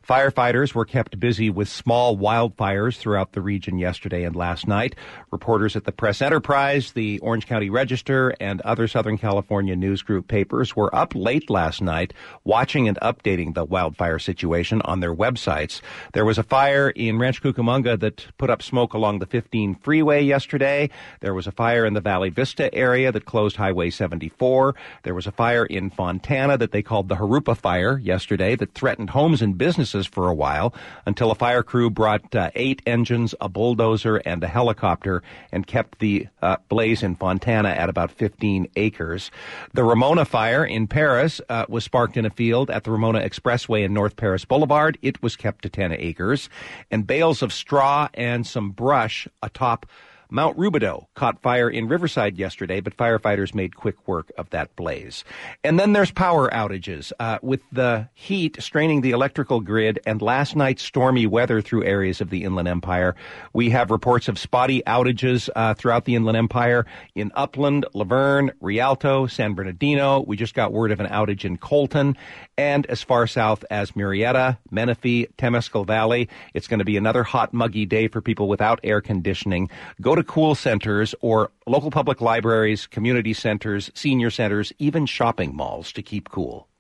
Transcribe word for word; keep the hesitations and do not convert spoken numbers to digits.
Firefighters were kept busy with small wildfires throughout the region yesterday and last night. Reporters at the Press Enterprise, the Orange County Register, and other Southern California news group papers were up late last night watching and updating the wildfire situation on their websites. There was a fire in Rancho Cucamonga that put up smoke along the fifteen freeway yesterday. There was a fire in the Valley Vista area that closed Highway seventy-four. There was a fire in Fontana that they called the Harupa Fire yesterday that threatened homes and businesses for a while until a fire crew brought uh, eight engines, a bulldozer, and a helicopter and kept the uh, blaze in Fontana at about fifteen acres. The Ramona Fire in Paris uh, was sparked in a field at the Ramona Expressway in North Paris Boulevard. It was kept to ten acres. And bales of straw and some brush atop Mount Rubidoux caught fire in Riverside yesterday, but firefighters made quick work of that blaze. And then there's power outages. Uh, with the heat straining the electrical grid and last night's stormy weather through areas of the Inland Empire, we have reports of spotty outages uh, throughout the Inland Empire in Upland, Laverne, Rialto, San Bernardino. We just got word of an outage in Colton. And as far south as Murrieta, Menifee, Temescal Valley, it's going to be another hot, muggy day for people without air conditioning. Go to cool centers or local public libraries, community centers, senior centers, even shopping malls to keep cool.